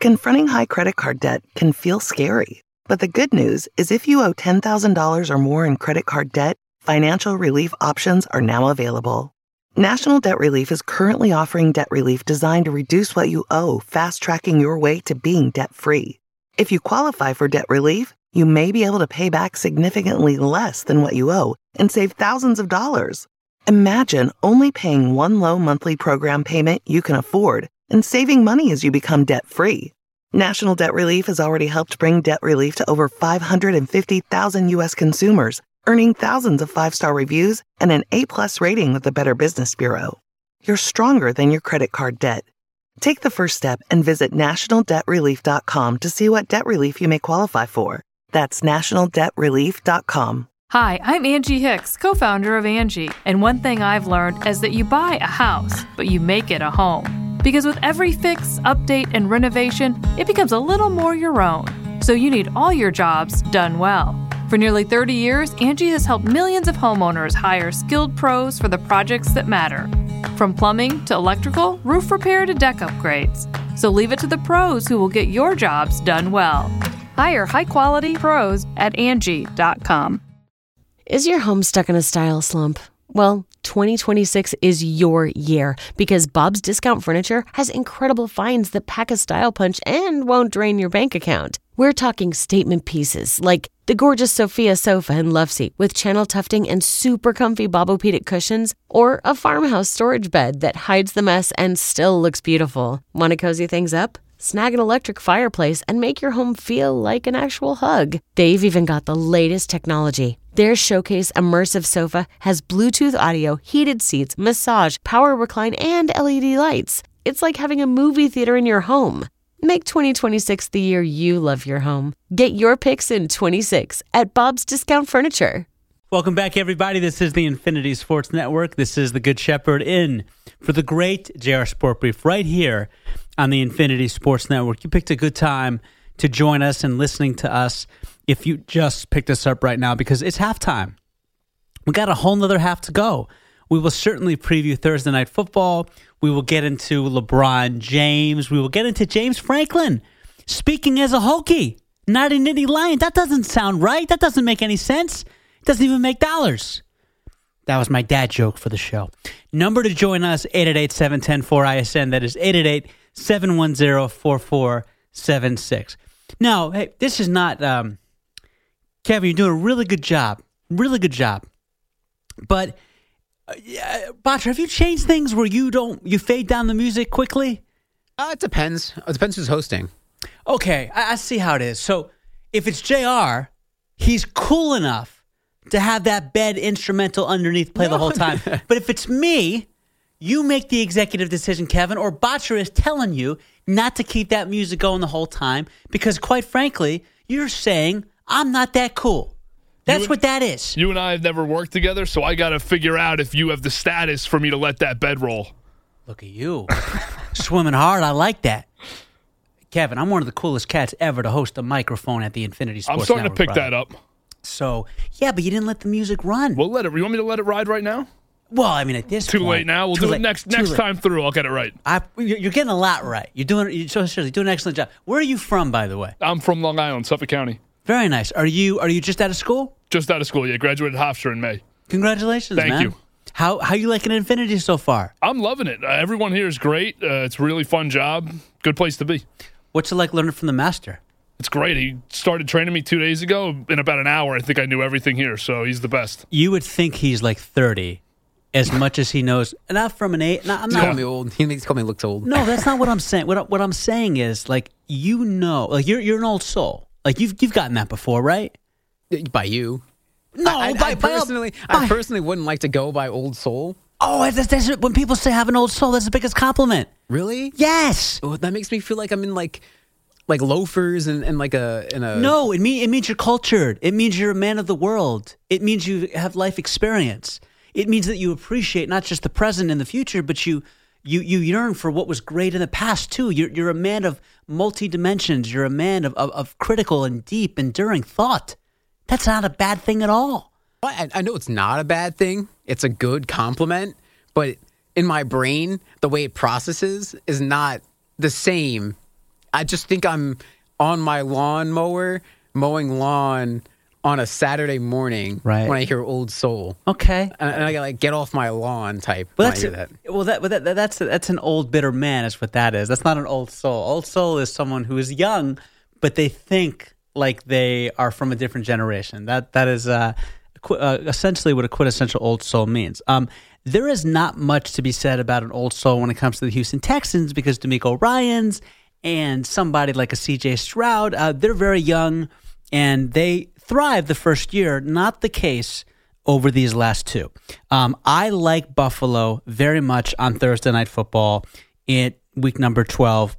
Confronting high credit card debt can feel scary, but the good news is if you owe $10,000 or more in credit card debt, financial relief options are now available. National Debt Relief is currently offering debt relief designed to reduce what you owe, fast-tracking your way to being debt-free. If you qualify for debt relief, you may be able to pay back significantly less than what you owe and save thousands of dollars. Imagine only paying one low monthly program payment you can afford and saving money as you become debt-free. National Debt Relief has already helped bring debt relief to over 550,000 U.S. consumers, earning thousands of five-star reviews and an A-plus rating with the Better Business Bureau. You're stronger than your credit card debt. Take the first step and visit nationaldebtrelief.com to see what debt relief you may qualify for. That's nationaldebtrelief.com. Hi, I'm Angie Hicks, co-founder of Angie, and one thing I've learned is that you buy a house, but you make it a home. Because with every fix, update, and renovation, it becomes a little more your own. So you need all your jobs done well. For nearly 30 years, Angie has helped millions of homeowners hire skilled pros for the projects that matter. From plumbing to electrical, roof repair to deck upgrades. So leave it to the pros who will get your jobs done well. Hire high-quality pros at Angie.com. Is your home stuck in a style slump? Well, 2026 is your year because Bob's Discount Furniture has incredible finds that pack a style punch and won't drain your bank account. We're talking statement pieces like the gorgeous Sophia sofa and love seat with channel tufting and super comfy Bobopedic cushions, or a farmhouse storage bed that hides the mess and still looks beautiful. Want to cozy things up? Snag an electric fireplace and make your home feel like an actual hug. They've even got the latest technology. Their Showcase Immersive Sofa has Bluetooth audio, heated seats, massage, power recline, and LED lights. It's like having a movie theater in your home. Make 2026 the year you love your home. Get your picks in 26 at Bob's Discount Furniture. Welcome back, everybody. This is the Infinity Sports Network. This is the Good Shepherd in for the great JR Sport Brief right here on the Infinity Sports Network. You picked a good time to join us and listening to us if you just picked us up right now because it's halftime. We got a whole nother half to go. We will certainly preview Thursday Night Football. We will get into LeBron James. We will get into James Franklin speaking as a Hokie, not a Nittany Lion. That doesn't sound right. That doesn't make any sense. It doesn't even make dollars. That was my dad joke for the show. Number to join us, 888-710-4ISN. That is 888-710-4476. Now, hey, this is not... Kevin, you're doing a really good job. Really good job. But... Batra, have you changed things where you fade down the music quickly? It depends. It depends who's hosting. Okay, I see how it is. So if it's JR, he's cool enough to have that bed instrumental underneath play the whole time. But if it's me, you make the executive decision, Kevin, or Batra is telling you not to keep that music going the whole time because, quite frankly, you're saying I'm not that cool. That's what that is. You and I have never worked together, so I got to figure out if you have the status for me to let that bed roll. Look at you. Swimming hard. I like that. Kevin, I'm one of the coolest cats ever to host a microphone at the Infinity Sports I'm starting Network, to pick brother. that up. So, yeah, but you didn't let the music run. We'll let it. You want me to let it ride right now? Well, I mean, at this Too point. late now. We'll do it next time through. I'll get it right. You're getting a lot right. You're doing an excellent job. Where are you from, by the way? I'm from Long Island, Suffolk County. Very nice. Are you just out of school? Just out of school, yeah. Graduated Hofstra in May. Congratulations, man. Thank you. How you liking Infinity so far? I'm loving it. Everyone here is great. It's a really fun job. Good place to be. What's it like learning from the master? It's great. He started training me 2 days ago. In about an hour, I think I knew everything here, so he's the best. You would think he's like 30 as much as he knows. Not from an age. No, I'm not. Call me old. He makes me look old. No, that's not what I'm saying. What I'm saying is, like, you know, like you're an old soul. Like you've gotten that before, right? By you. No, I personally wouldn't like to go by old soul. Oh, that's when people say have an old soul, that's the biggest compliment. Really? Yes. Oh, that makes me feel like I'm in like loafers and like a. No, it means you're cultured. It means you're a man of the world. It means you have life experience. It means that you appreciate not just the present and the future, but you yearn for what was great in the past too. You're a man of multi-dimensions. You're a man of critical and deep, enduring thought. That's not a bad thing at all. I know it's not a bad thing. It's a good compliment. But in my brain, the way it processes is not the same I just think I'm on my lawnmower mowing lawn on a Saturday morning Right. when I hear Old Soul. Okay. And I got like get off my lawn type Well, when I hear that. that's an old bitter man is what that is. That's not an old soul. Old soul is someone who is young, but they think like they are from a different generation. That is essentially what a quintessential old soul means. There is not much to be said about an old soul when it comes to the Houston Texans because DeMeco Ryans and somebody like a C.J. Stroud, they're very young and they thrived the first year. Not the case over these last two. I like Buffalo very much on Thursday Night Football in week number 12.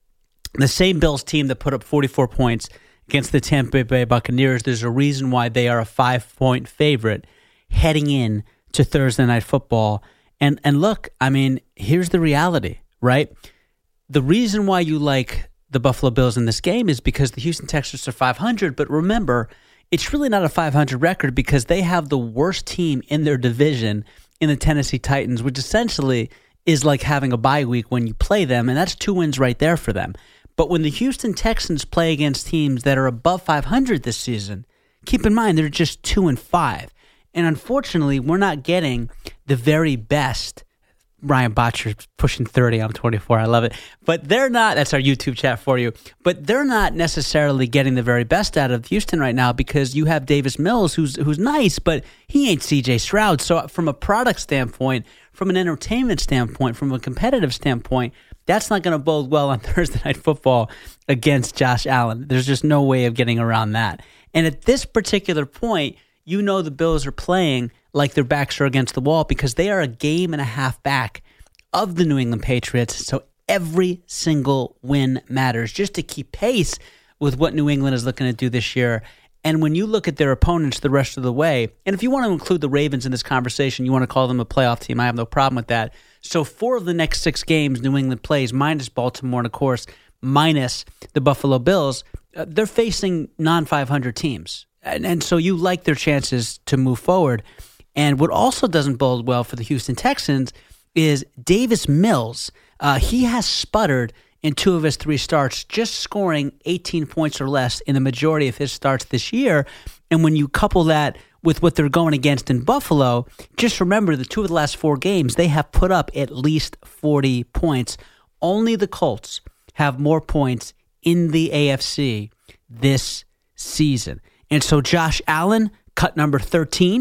The same Bills team that put up 44 points against the Tampa Bay Buccaneers. There's a reason why they are a 5-point favorite heading in to Thursday Night Football. And look, I mean, here's the reality, right? The reason why you like the Buffalo Bills in this game is because the Houston Texans are 500. But remember, it's really not a 500 record because they have the worst team in their division in the Tennessee Titans, which essentially is like having a bye week when you play them. And that's 2 wins right there for them. But when the Houston Texans play against teams that are above 500 this season, keep in mind they're just 2-5. And unfortunately, we're not getting the very best. Ryan Botcher pushing 30. I'm 24. I love it. But they're not. That's our YouTube chat for you. But they're not necessarily getting the very best out of Houston right now because you have Davis Mills, who's nice, but he ain't C.J. Stroud. So from a product standpoint, from an entertainment standpoint, from a competitive standpoint, that's not going to bode well on Thursday Night Football against Josh Allen. There's just no way of getting around that. And at this particular point, you know the Bills are playing like their backs are against the wall because they are a game and a half back of the New England Patriots. So every single win matters just to keep pace with what New England is looking to do this year. And when you look at their opponents the rest of the way, and if you want to include the Ravens in this conversation, you want to call them a playoff team, I have no problem with that. So 4 of the next 6 games New England plays, minus Baltimore and, of course, minus the Buffalo Bills, they're facing non-500 teams. And so you like their chances to move forward. And what also doesn't bode well for the Houston Texans is Davis Mills. He has sputtered in 2 of his 3 starts, just scoring 18 points or less in the majority of his starts this year. And when you couple that with what they're going against in Buffalo, just remember the 2 of the last 4 games, they have put up at least 40 points. Only the Colts have more points in the AFC this season. And so Josh Allen, cut number 13,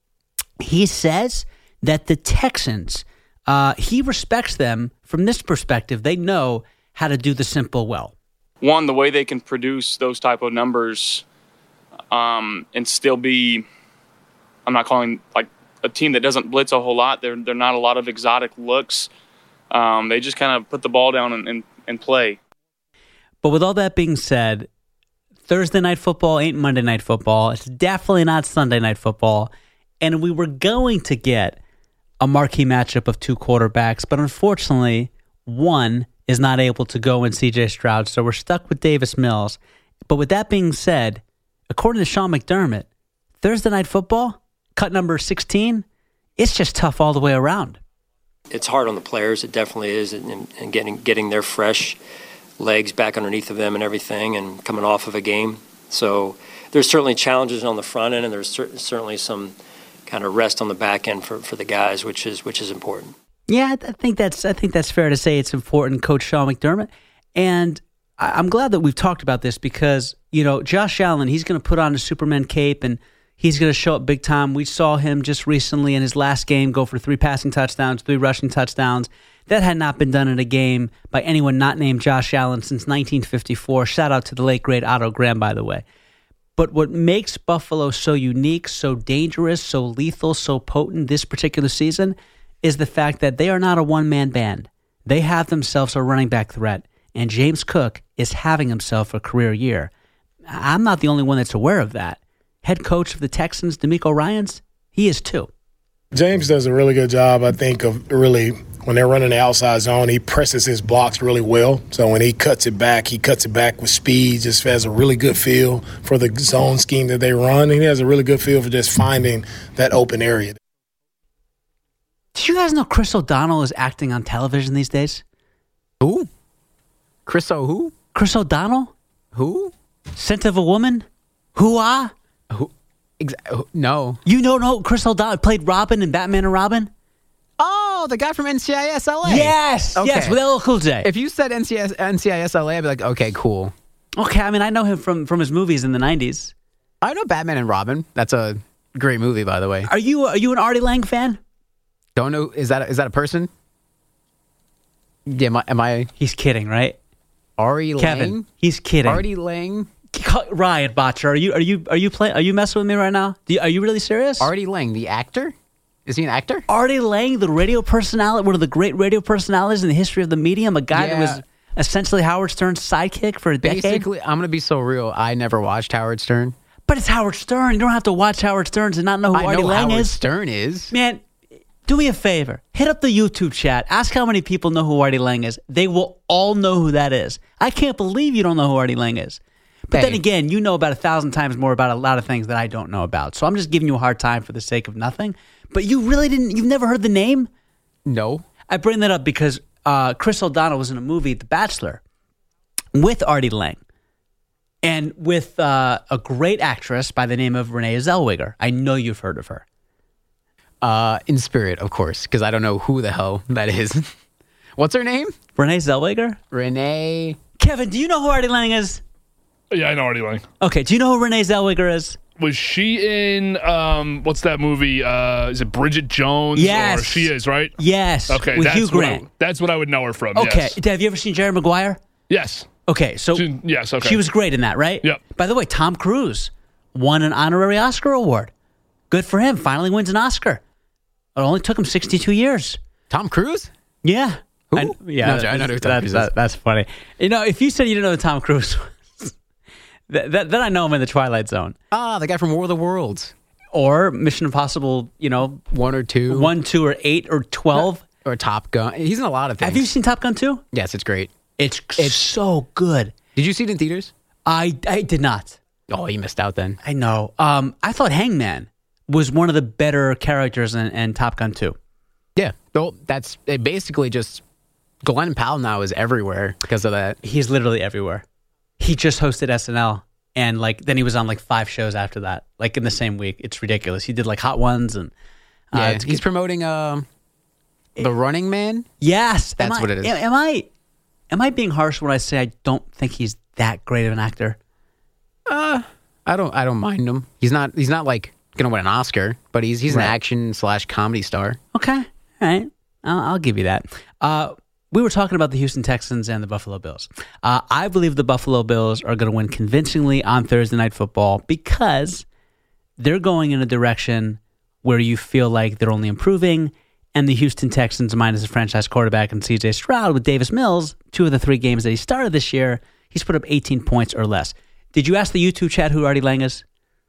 he says that the Texans, he respects them from this perspective. They know how to do the simple well. One, the way they can produce those type of numbers and still be, I'm not calling like a team that doesn't blitz a whole lot. They're not a lot of exotic looks. They just kind of put the ball down and play. But with all that being said, Thursday Night Football ain't Monday Night Football. It's definitely not Sunday Night Football. And we were going to get a marquee matchup of 2 quarterbacks, but unfortunately, one is not able to go in C.J. Stroud, so we're stuck with Davis Mills. But with that being said, according to Sean McDermott, Thursday Night Football, cut number 16, it's just tough all the way around. It's hard on the players. It definitely is, and getting their fresh legs back underneath of them and everything, and coming off of a game. So there's certainly challenges on the front end, and there's certainly some kind of rest on the back end for the guys, which is important. Yeah, I think that's fair to say. It's important, Coach Sean McDermott. And I'm glad that we've talked about this because, you know, Josh Allen, he's going to put on a Superman cape and he's going to show up big time. We saw him just recently in his last game go for 3 passing touchdowns, 3 rushing touchdowns. That had not been done in a game by anyone not named Josh Allen since 1954. Shout out to the late, great Otto Graham, by the way. But what makes Buffalo so unique, so dangerous, so lethal, so potent this particular season is the fact that they are not a one-man band. They have themselves a running back threat, and James Cook is having himself a career year. I'm not the only one that's aware of that. Head coach of the Texans, DeMeco Ryans, he is too. James does a really good job, I think, of really, when they're running the outside zone, he presses his blocks really well. So when he cuts it back with speed, just has a really good feel for the zone scheme that they run. And he has a really good feel for just finding that open area. Did you guys know Chris O'Donnell is acting on television these days? Who? Chris O who? Chris O'Donnell? Who? Scent of a Woman? Who-ah? No. You don't know Chris O'Donnell played Robin in Batman and Robin? Oh, the guy from NCIS LA. Yes, Okay. yes, with LL Cool J. If you said NCIS LA, I'd be like, okay, cool. Okay, I mean, I know him from his movies in the 90s. I know Batman and Robin. That's a great movie, by the way. Are you an Artie Lang fan? Don't know. Is that a person? Yeah, am I He's kidding, right? Ari Kevin, Lang? he's kidding. Artie Lang? Ryan Botcher, are you messing with me right now? Are you really serious? Artie Lang, the actor? Is he an actor? Artie Lang, the radio personality, one of the great radio personalities in the history of the medium, a guy that was essentially Howard Stern's sidekick for a decade. Basically, I'm going to be so real. I never watched Howard Stern. But it's Howard Stern. You don't have to watch Howard Stern to not know who Artie Lang Howard is. Stern is. Man, do me a favor. Hit up the YouTube chat. Ask how many people know who Artie Lang is. They will all know who that is. I can't believe you don't know who Artie Lang is. But then again, you know about 1,000 times more about a lot of things that I don't know about. So I'm just giving you a hard time for the sake of nothing. But you really you've never heard the name? No. I bring that up because Chris O'Donnell was in a movie, The Bachelor, with Artie Lang. And with a great actress by the name of Renee Zellweger. I know you've heard of her. In spirit, of course, because I don't know who the hell that is. What's her name? Renee Zellweger? Renee. Kevin, do you know who Artie Lang is? Yeah, I know Artie Lang. Okay, do you know who Renee Zellweger is? Was she in, what's that movie? Is it Bridget Jones? Yes. Or she is, right? Yes, Okay, with that's Hugh Grant. That's what I would know her from, Okay, yes. have you ever seen Jerry Maguire? Yes. Okay, so Yes, okay. she was great in that, right? Yep. By the way, Tom Cruise won an honorary Oscar award. Good for him. Finally wins an Oscar. It only took him 62 years. Tom Cruise? Yeah. Who? I know who Tom Cruise is. That's funny. You know, if you said you didn't know who Tom Cruise was, then I know him in the Twilight Zone. Ah, the guy from War of the Worlds. Or Mission Impossible, 1 or 2. 1, 2, or 8, or 12. Or Top Gun. He's in a lot of things. Have you seen Top Gun 2? Yes, it's great. It's so good. Did you see it in theaters? I did not. Oh, you missed out then. I know. I thought Hangman was one of the better characters in Top Gun 2. Yeah. Well, that's it. Basically just Glenn Powell now is everywhere because of that. He's literally everywhere. He just hosted SNL, and then he was on 5 shows after that, in the same week. It's ridiculous. He did Hot Ones, and he's promoting The Running Man. Yes, that's what it is. Am I being harsh when I say I don't think he's that great of an actor? I don't mind him. He's not gonna win an Oscar, but he's an action/comedy star. Okay, all right, I'll give you that. We were talking about the Houston Texans and the Buffalo Bills. I believe the Buffalo Bills are going to win convincingly on Thursday Night Football because they're going in a direction where you feel like they're only improving, and the Houston Texans, minus a franchise quarterback and C.J. Stroud with Davis Mills, 2 of the 3 games that he started this year, he's put up 18 points or less. Did you ask the YouTube chat who Artie Lang is?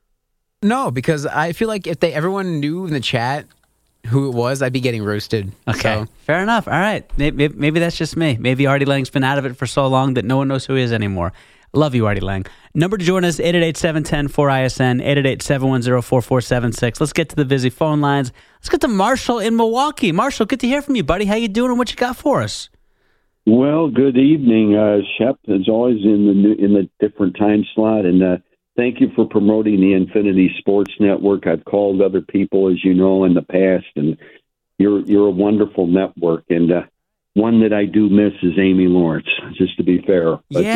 No, because I feel like if everyone knew in the chat who it was, I'd be getting roasted. Okay, so. Fair enough. All right. Maybe that's just me. Maybe Artie Lang's been out of it for so long that no one knows who he is anymore. Love you, Artie Lang. Number to join us, 888-710-4ISN, 888-710-4476. Let's get to the busy phone lines. Let's get to Marshall in Milwaukee. Marshall, good to hear from you, buddy. How you doing and what you got for us? Well, good evening, Shep. As always, in the different time slot, and thank you for promoting the Infinity Sports Network. I've called other people, as you know, in the past, and you're a wonderful network. And one that I do miss is Amy Lawrence, just to be fair. But,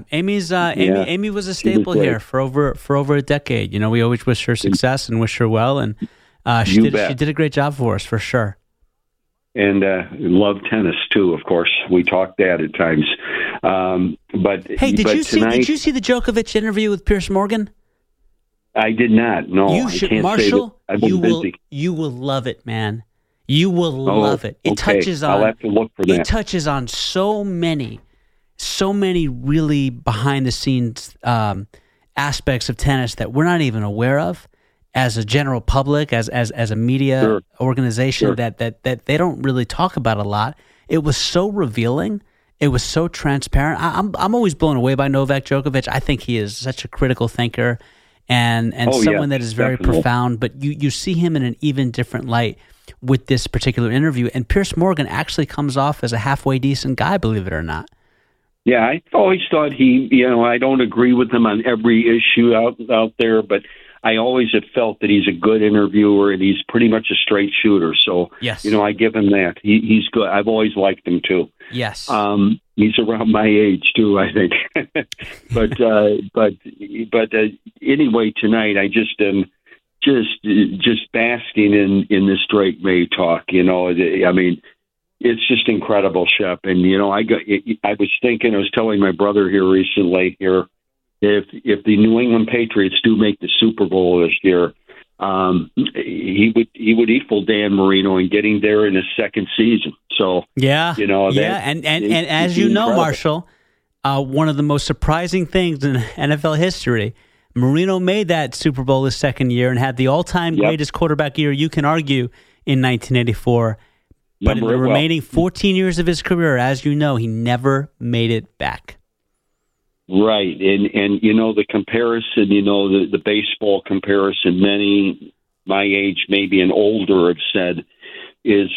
Amy was a staple here for over a decade. We always wish her success and wish her well, and she did a great job for us for sure. And love tennis too, of course. We talk that at times. But hey, did you see the Djokovic interview with Piers Morgan? I did not. No, you should, Marshall. You will love it, man. You will love it. It touches on. I'll have to look for that. It touches on so many really behind the scenes aspects of tennis that we're not even aware of as a general public, as a media organization that they don't really talk about a lot. It was so revealing. It was so transparent. I'm always blown away by Novak Djokovic. I think he is such a critical thinker and someone that is very profound. But you see him in an even different light with this particular interview. And Piers Morgan actually comes off as a halfway decent guy, believe it or not. Yeah, I always thought I don't agree with him on every issue out there, but I always have felt that he's a good interviewer and he's pretty much a straight shooter. So, yes, I give him that. He's good. I've always liked him too. Yes. He's around my age too, I think. but anyway, tonight I just am just basking in this Drake May talk. I mean, it's just incredible, Shep. And I was telling my brother here recently if the New England Patriots do make the Super Bowl this year, he would equal Dan Marino in getting there in his second season. So and as you know, Marshall, one of the most surprising things in NFL history, Marino made that Super Bowl his second year and had the all-time greatest quarterback year you can argue in 1984. But in the remaining 14 years of his career, as you know, he never made it back. Right, and the comparison, the baseball comparison, many my age, maybe and older, have said is,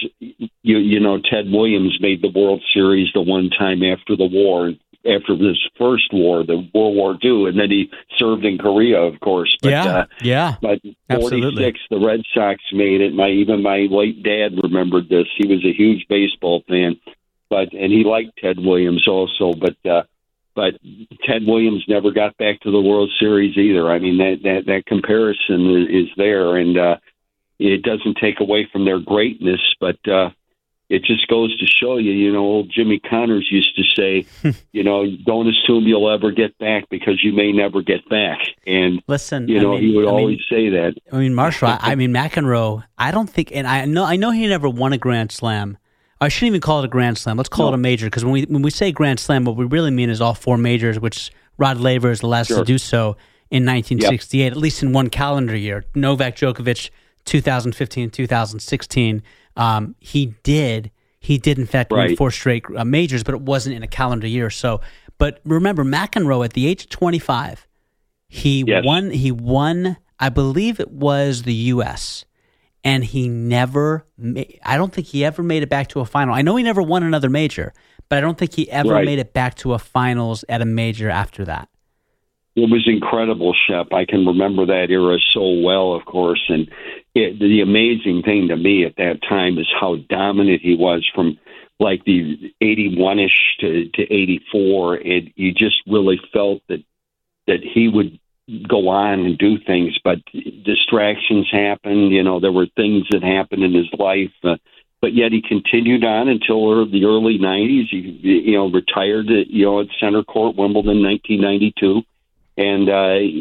Ted Williams made the World Series the one time after the war, after this first war, the World War II, and then he served in Korea, of course. But, But 46, the Red Sox made it. My late dad remembered this. He was a huge baseball fan, and he liked Ted Williams also, but Ted Williams never got back to the World Series either. I mean, that comparison is there, and it doesn't take away from their greatness, but it just goes to show you, old Jimmy Connors used to say, don't assume you'll ever get back because you may never get back. And listen, he would always say that. I mean, Marshall, McEnroe, I don't think, and I know he never won a Grand Slam. I shouldn't even call it a Grand Slam. Let's call it a major, because when we say Grand Slam, what we really mean is all four majors, which Rod Laver is the last to do so in 1968, at least in one calendar year. Novak Djokovic, 2015, 2016. He did in fact win four straight majors, but it wasn't in a calendar year. So, but remember, McEnroe at the age of 25, he won. I believe it was the U.S. And I don't think he ever made it back to a final. I know he never won another major, but I don't think he ever made it back to a finals at a major after that. It was incredible, Shep. I can remember that era so well, of course. And the amazing thing to me at that time is how dominant he was from like the 81-ish to 84. And you just really felt that he would go on and do things, but distractions happened. There were things that happened in his life, but yet he continued on until the early 90s. He, retired at Center Court, Wimbledon, 1992. And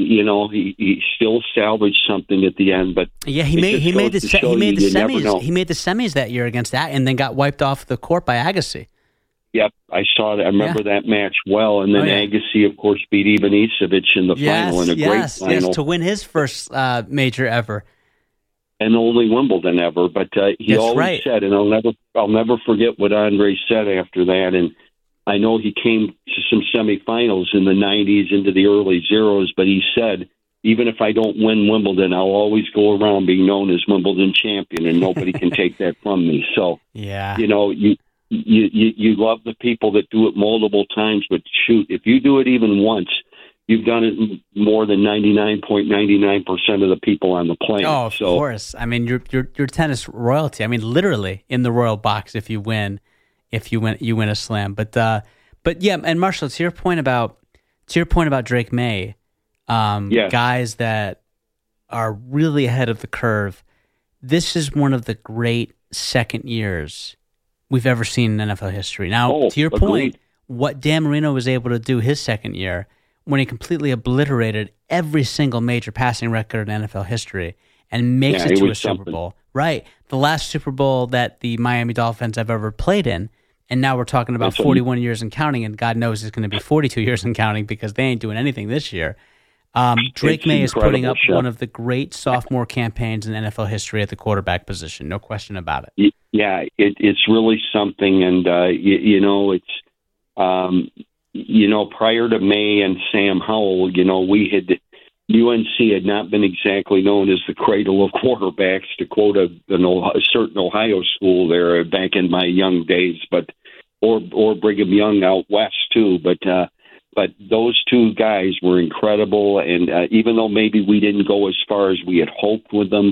he still salvaged something at the end, but he made the semis. He made the semis that year against that, and then got wiped off the court by Agassi. Yep, I saw that. I remember that match well. And then Agassi, of course, beat Ivanisevic in the final in a great final. To win his first major ever. And only Wimbledon ever. But he always said, and I'll never forget what Andre said after that. And I know he came to some semifinals in the 90s into the early zeros, but he said, even if I don't win Wimbledon, I'll always go around being known as Wimbledon champion, and nobody can take that from me. So, You love the people that do it multiple times, but shoot, if you do it even once, you've done it more than 99.99% of the people on the planet. Oh, of course. I mean, you're tennis royalty. I mean, literally in the royal box if you win a slam. But yeah, and Marshall, to your point about Drake May, guys that are really ahead of the curve. This is one of the great second years we've ever seen in NFL history. Now, to your point, what Dan Marino was able to do his second year when he completely obliterated every single major passing record in NFL history and makes it to a Super Bowl. Right. The last Super Bowl that the Miami Dolphins have ever played in, and now we're talking about 41 years and counting, and God knows it's going to be 42 years and counting because they ain't doing anything this year. Drake May is putting up one of the great sophomore campaigns in NFL history at the quarterback position. No question about it. Yeah, it's really something. And, it's, prior to May and Sam Howell, UNC had not been exactly known as the cradle of quarterbacks, to quote a certain Ohio school there back in my young days. But or Brigham Young out west too. But those two guys were incredible, and even though maybe we didn't go as far as we had hoped with them,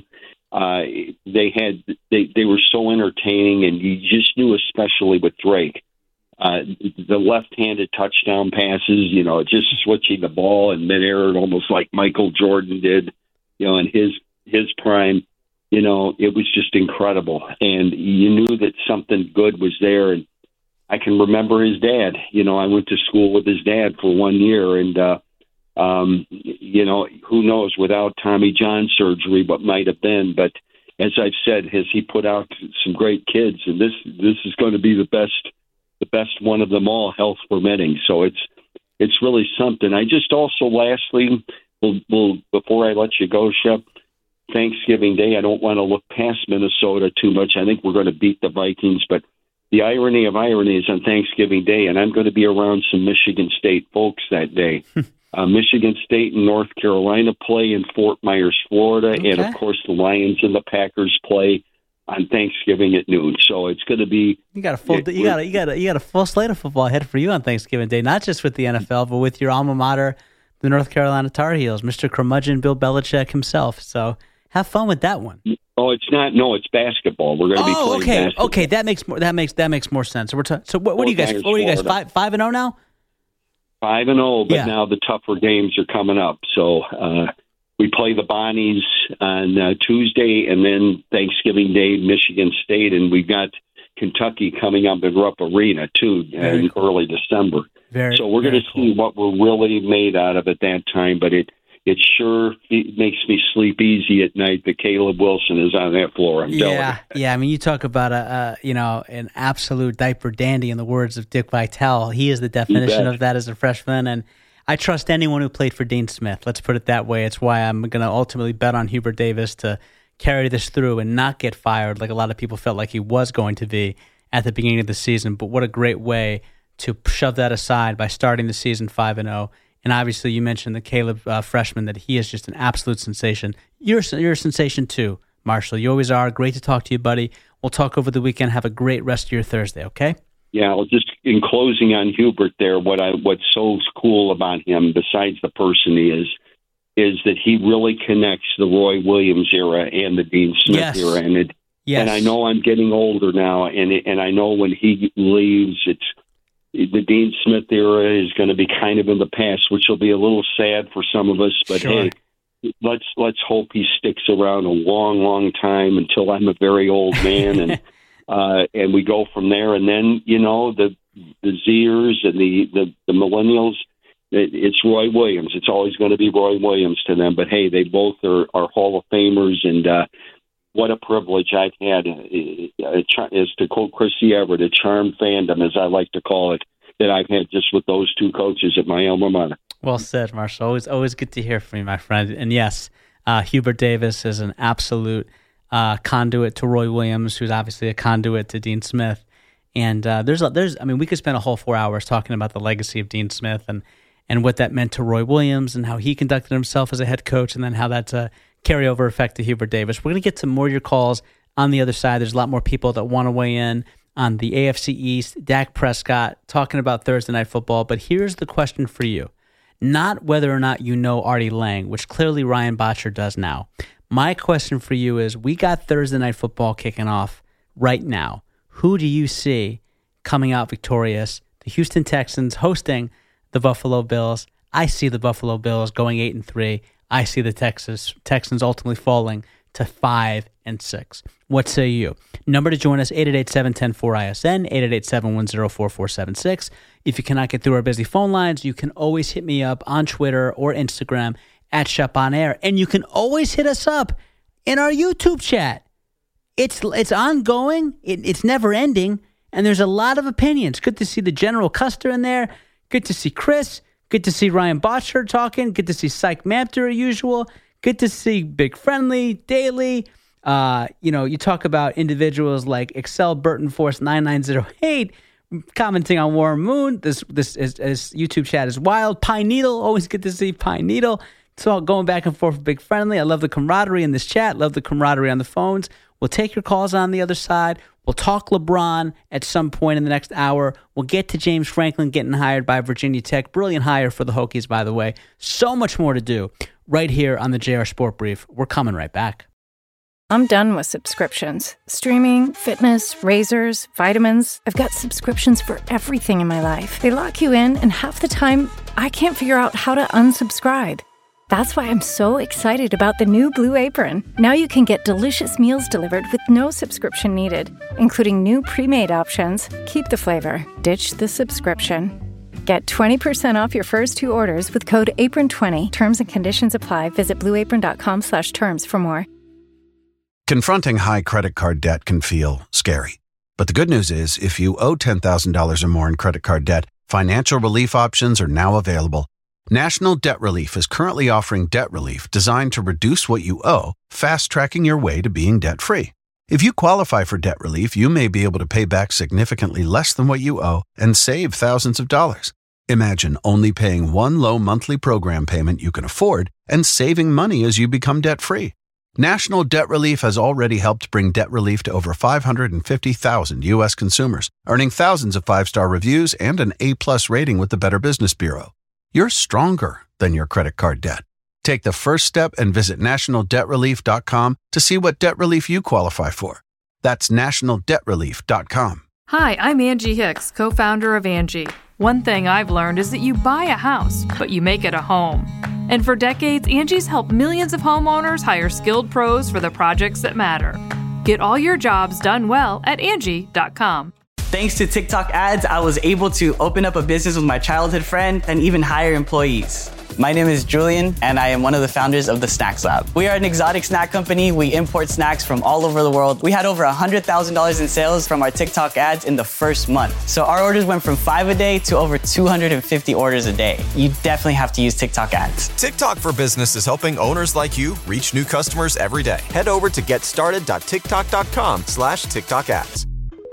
they were so entertaining, and you just knew, especially with Drake, the left-handed touchdown passes, just switching the ball in midair, almost like Michael Jordan did, in his prime. It was just incredible, and you knew that something good was there. And I can remember his dad. I went to school with his dad for 1 year, and who knows without Tommy John surgery what might have been. But as I've said, he put out some great kids, and this is going to be the best one of them all, health permitting. So it's really something. I just also, lastly, will before I let you go, Shep, Thanksgiving Day, I don't want to look past Minnesota too much. I think we're going to beat the Vikings, but the irony of ironies on Thanksgiving Day, and I'm going to be around some Michigan State folks that day. Michigan State and North Carolina play in Fort Myers, Florida, and of course the Lions and the Packers play on Thanksgiving at noon. So it's going to be you got a full slate of football ahead for you on Thanksgiving Day, not just with the NFL, but with your alma mater, the North Carolina Tar Heels, Mr. Curmudgeon Bill Belichick himself. So have fun with that one. Oh, it's not. No, it's basketball. We're going to be playing basketball. Okay, that makes more sense. So what are you guys? What are you guys? 5-0 now? 5-0, but now the tougher games are coming up. So we play the Bonnies on Tuesday, and then Thanksgiving Day, Michigan State, and we've got Kentucky coming up in Rupp Arena too in early December. So we're going to see what we're really made out of at that time, but it sure makes me sleep easy at night that Caleb Wilson is on that floor. I'm telling you. Yeah. I mean, you talk about an absolute diaper dandy, in the words of Dick Vitale. He is the definition of that as a freshman, and I trust anyone who played for Dean Smith. Let's put it that way. It's why I'm going to ultimately bet on Hubert Davis to carry this through and not get fired like a lot of people felt like he was going to be at the beginning of the season. But what a great way to shove that aside by starting the season 5-0. And obviously, you mentioned the Caleb freshman, that he is just an absolute sensation. You're a sensation too, Marshall. You always are. Great to talk to you, buddy. We'll talk over the weekend. Have a great rest of your Thursday, okay? Yeah, well, just in closing on Hubert there, what's so cool about him, besides the person he is that he really connects the Roy Williams era and the Dean Smith era. And I know I'm getting older now, and I know when he leaves, the Dean Smith era is going to be kind of in the past, which will be a little sad for some of us. But hey, let's hope he sticks around a long, long time until I'm a very old man, and we go from there. And then the Zers and the millennials, it's Roy Williams. It's always going to be Roy Williams to them. But hey, they both are Hall of Famers, and what a privilege I've had, is to quote Chrissy Everett, a charm fandom, as I like to call it, that I've had just with those two coaches at my alma mater. Well said, Marshall. Always good to hear from you, my friend. And yes, Hubert Davis is an absolute conduit to Roy Williams, who's obviously a conduit to Dean Smith. And we could spend a whole 4 hours talking about the legacy of Dean Smith and what that meant to Roy Williams and how he conducted himself as a head coach, and then how that's a carryover effect to Hubert Davis. We're going to get to more of your calls on the other side. There's a lot more people that want to weigh in on the AFC East, Dak Prescott, talking about Thursday Night Football. But here's the question for you. Not whether or not you know Artie Lang, which clearly Ryan Botcher does now. My question for you is, we got Thursday Night Football kicking off right now. Who do you see coming out victorious? The Houston Texans hosting the Buffalo Bills. I see the Buffalo Bills going 8-3. I see the Texans ultimately falling to 5-6. What say you? Number to join us, 888-710-4ISN, 888-710-4476. If you cannot get through our busy phone lines, you can always hit me up on Twitter or Instagram at Shep On Air. And you can always hit us up in our YouTube chat. It's ongoing. It's never ending. And there's a lot of opinions. Good to see the General Custer in there. Good to see Chris. Good to see Ryan Botcher talking. Good to see Psych Mampter as usual. Good to see Big Friendly, Daily. You talk about individuals like Excel Burton Force 9908 commenting on Warren Moon. This YouTube chat is wild. Pine Needle, always good to see Pine Needle. It's all going back and forth with Big Friendly. I love the camaraderie in this chat. Love the camaraderie on the phones. We'll take your calls on the other side. We'll talk LeBron at some point in the next hour. We'll get to James Franklin getting hired by Virginia Tech. Brilliant hire for the Hokies, by the way. So much more to do right here on the JR Sport Brief. We're coming right back. I'm done with subscriptions. Streaming, fitness, razors, vitamins. I've got subscriptions for everything in my life. They lock you in, and half the time, I can't figure out how to unsubscribe. That's why I'm so excited about the new Blue Apron. Now you can get delicious meals delivered with no subscription needed, including new pre-made options. Keep the flavor, ditch the subscription. Get 20% off your first 2 orders with code APRON20. Terms and conditions apply. Visit blueapron.com/terms for more. Confronting high credit card debt can feel scary. But the good news is, if you owe $10,000 or more in credit card debt, financial relief options are now available. National Debt Relief is currently offering debt relief designed to reduce what you owe, fast-tracking your way to being debt-free. If you qualify for debt relief, you may be able to pay back significantly less than what you owe and save thousands of dollars. Imagine only paying one low monthly program payment you can afford and saving money as you become debt-free. National Debt Relief has already helped bring debt relief to over 550,000 U.S. consumers, earning thousands of 5-star reviews and an A+ rating with the Better Business Bureau. You're stronger than your credit card debt. Take the first step and visit nationaldebtrelief.com to see what debt relief you qualify for. That's nationaldebtrelief.com. Hi, I'm Angie Hicks, co-founder of Angie. One thing I've learned is that you buy a house, but you make it a home. And for decades, Angie's helped millions of homeowners hire skilled pros for the projects that matter. Get all your jobs done well at Angie.com. Thanks to TikTok ads, I was able to open up a business with my childhood friend and even hire employees. My name is Julian, and I am one of the founders of the Snacks Lab. We are an exotic snack company. We import snacks from all over the world. We had over $100,000 in sales from our TikTok ads in the first month. So our orders went from 5 a day to over 250 orders a day. You definitely have to use TikTok ads. TikTok for Business is helping owners like you reach new customers every day. Head over to getstarted.tiktok.com/TikTok ads.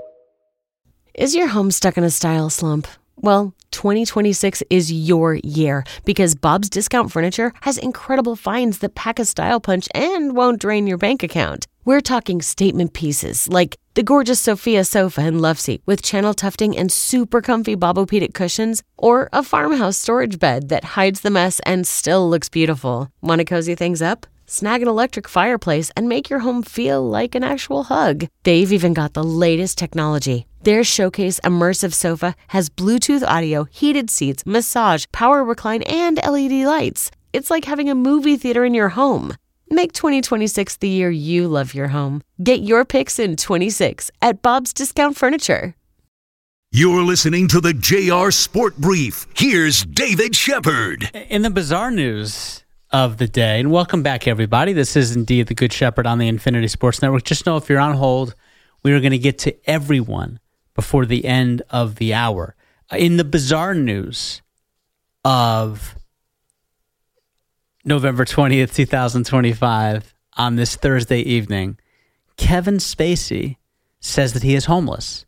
Is your home stuck in a style slump? Well, 2026 is your year because Bob's Discount Furniture has incredible finds that pack a style punch and won't drain your bank account. We're talking statement pieces like the gorgeous Sophia sofa and love seat with channel tufting and super comfy Bobopedic cushions, or a farmhouse storage bed that hides the mess and still looks beautiful. Want to cozy things up? Snag an electric fireplace and make your home feel like an actual hug. They've even got the latest technology. Their Showcase immersive sofa has Bluetooth audio, heated seats, massage, power recline, and LED lights. It's like having a movie theater in your home. Make 2026 the year you love your home. Get your picks in 26 at Bob's Discount Furniture. You're listening to the JR Sport Brief. Here's David Shepard. In the bizarre news of the day, and welcome back, everybody. This is indeed the Good Shepherd on the Infinity Sports Network. Just know if you're on hold, we are going to get to everyone before the end of the hour. In the bizarre news of November 20th, 2025, on this Thursday evening, Kevin Spacey says that he is homeless.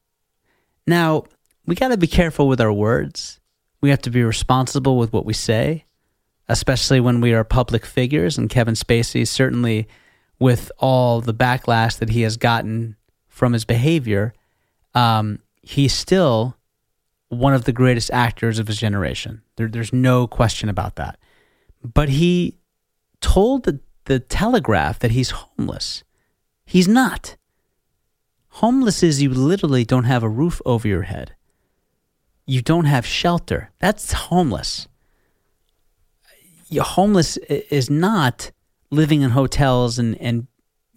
Now, we got to be careful with our words. We have to be responsible with what we say, especially when we are public figures. And Kevin Spacey, certainly with all the backlash that he has gotten from his behavior, he's still one of the greatest actors of his generation. There's no question about that. But he told the Telegraph that he's homeless. He's not. Homeless is you literally don't have a roof over your head. You don't have shelter. That's homeless. Homeless is not living in hotels and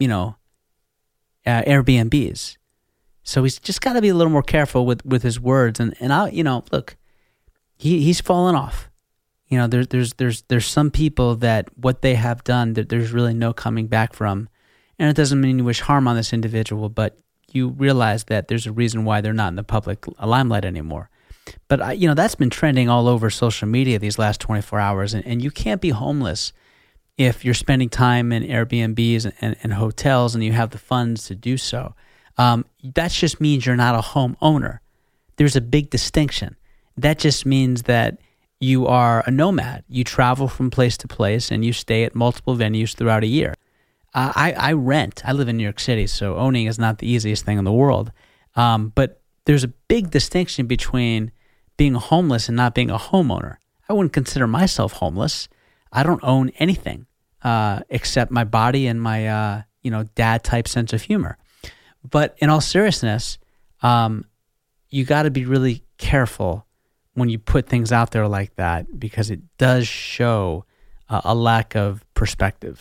Airbnbs. So he's just got to be a little more careful with his words. And I, look, he's fallen off. There's some people that what they have done that there's really no coming back from. And it doesn't mean you wish harm on this individual, but you realize that there's a reason why they're not in the public limelight anymore. But that's been trending all over social media these last 24 hours. And you can't be homeless if you're spending time in Airbnbs and hotels and you have the funds to do so. That just means you're not a homeowner. There's a big distinction. That just means that you are a nomad. You travel from place to place and you stay at multiple venues throughout a year. I rent. I live in New York City, so owning is not the easiest thing in the world. But there's a big distinction between being homeless and not being a homeowner. I wouldn't consider myself homeless. I don't own anything except my body and my dad type sense of humor. But in all seriousness, you got to be really careful when you put things out there like that, because it does show a lack of perspective.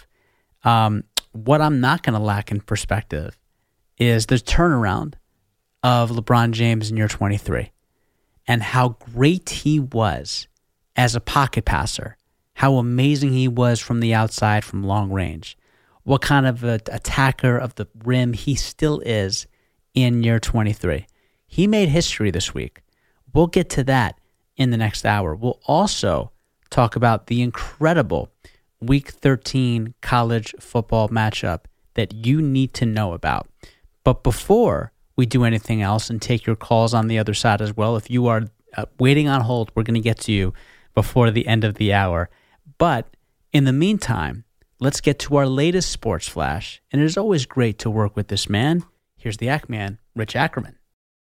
What I'm not going to lack in perspective is the turnaround of LeBron James in year 23 and how great he was as a pocket passer, how amazing he was from the outside, from long range, what kind of an attacker of the rim he still is in year 23. He made history this week. We'll get to that in the next hour. We'll also talk about the incredible Week 13 college football matchup that you need to know about. But before we do anything else and take your calls on the other side as well, if you are waiting on hold, we're going to get to you before the end of the hour. But in the meantime, let's get to our latest sports flash. And it is always great to work with this man. Here's the Ackman, Rich Ackerman.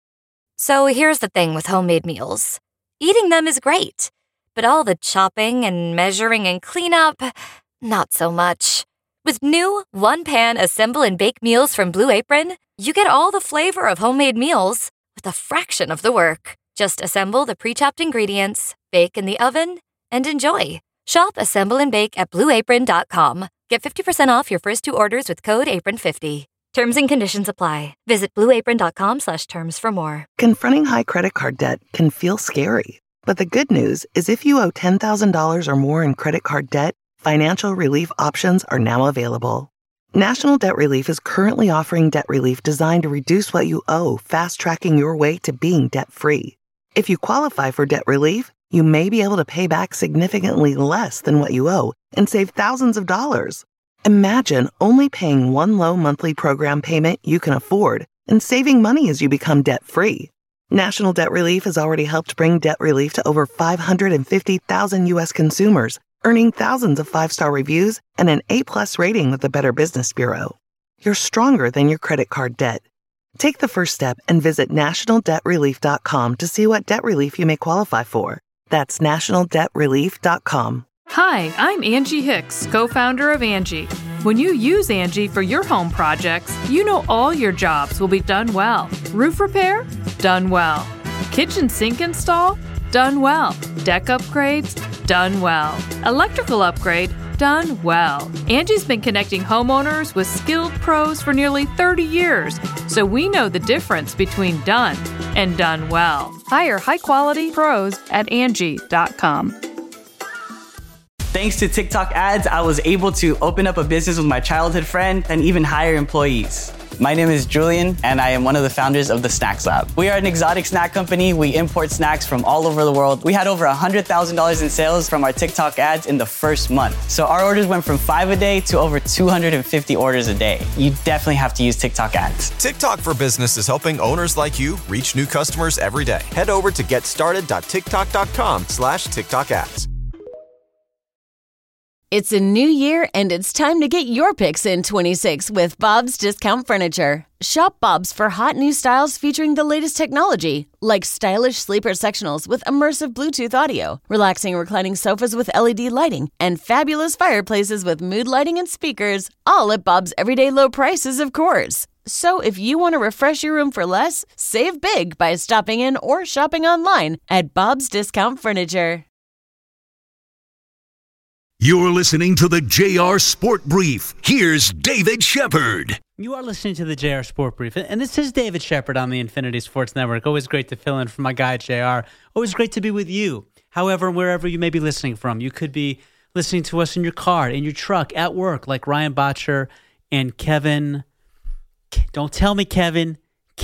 So here's the thing with homemade meals. Eating them is great, but all the chopping and measuring and cleanup, not so much. With new one-pan assemble and bake meals from Blue Apron, you get all the flavor of homemade meals with a fraction of the work. Just assemble the pre-chopped ingredients, bake in the oven, and enjoy. Shop Assemble and Bake at BlueApron.com. Get 50% off your first 2 orders with code APRON50. Terms and conditions apply. Visit BlueApron.com/terms for more. Confronting high credit card debt can feel scary. But the good news is if you owe $10,000 or more in credit card debt, financial relief options are now available. National Debt Relief is currently offering debt relief designed to reduce what you owe, fast-tracking your way to being debt-free. If you qualify for debt relief, you may be able to pay back significantly less than what you owe and save thousands of dollars. Imagine only paying one low monthly program payment you can afford and saving money as you become debt-free. National Debt Relief has already helped bring debt relief to over 550,000 U.S. consumers, earning thousands of 5-star reviews and an A+ rating with the Better Business Bureau. You're stronger than your credit card debt. Take the first step and visit nationaldebtrelief.com to see what debt relief you may qualify for. That's nationaldebtrelief.com. Hi, I'm Angie Hicks, co-founder of Angie. When you use Angie for your home projects, you know all your jobs will be done well. Roof repair? Done well. Kitchen sink install? Done well. Deck upgrades? Done well. Electrical upgrade? Done well. Angie's been connecting homeowners with skilled pros for nearly 30 years, so we know the difference between done and done well. Hire high-quality pros at Angie.com. Thanks to TikTok ads, I was able to open up a business with my childhood friend and even hire employees. My name is Julian, and I am one of the founders of the Snacks Lab. We are an exotic snack company. We import snacks from all over the world. We had over $100,000 in sales from our TikTok ads in the first month. So our orders went from 5 a day to over 250 orders a day. You definitely have to use TikTok ads. TikTok for Business is helping owners like you reach new customers every day. Head over to getstarted.tiktok.com/TikTok ads. It's a new year, and it's time to get your picks in 26 with Bob's Discount Furniture. Shop Bob's for hot new styles featuring the latest technology, like stylish sleeper sectionals with immersive Bluetooth audio, relaxing reclining sofas with LED lighting, and fabulous fireplaces with mood lighting and speakers, all at Bob's everyday low prices, of course. So if you want to refresh your room for less, save big by stopping in or shopping online at Bob's Discount Furniture. You're listening to the JR Sport Brief. Here's David Shepard. You are listening to the JR Sport Brief, and this is David Shepard on the Infinity Sports Network. Always great to fill in for my guy, JR. Always great to be with you. However, wherever you may be listening from, you could be listening to us in your car, in your truck, at work, like Ryan Botcher and Kevin. Don't tell me Kevin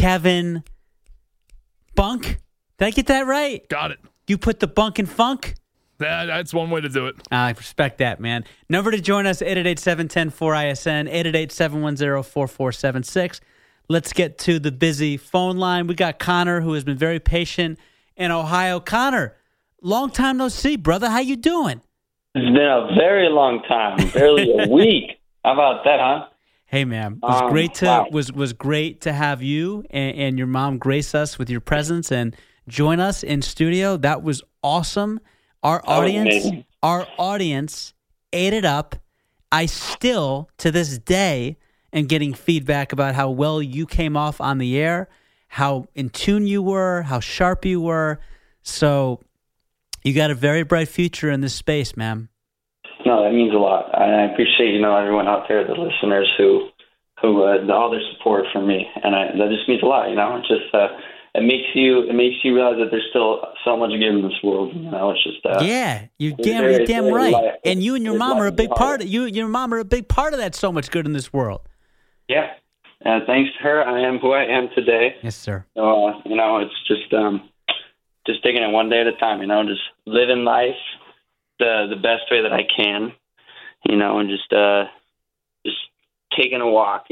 Bunk. Did I get that right? Got it. You put the bunk in funk? That's one way to do it. I respect that, man. Number to join us, 888-710-4ISN, 888-710-4476. Let's get to the busy phone line. We got Connor, who has been very patient in Ohio. Connor, long time no see, brother. How you doing? It's been a very long time, barely a week. How about that, huh? Hey, man, it was great to was great to have you and your mom grace us with your presence and join us in studio. That was awesome. Our audience ate it up. I still, to this day, am getting feedback about how well you came off on the air, how in tune you were, how sharp you were. So you got a very bright future in this space, man. No, that means a lot. I appreciate, everyone out there, the listeners who all their support for me, and that just means a lot. It just it makes you realize that there's still so much good in this world. It's just you're damn right. And you and your mom are a big part. Your mom are a big part of that. So much good in this world. Yeah, and thanks to her, I am who I am today. Yes, sir. So it's just taking it one day at a time. Just living life the best way that I can. And just taking a walk.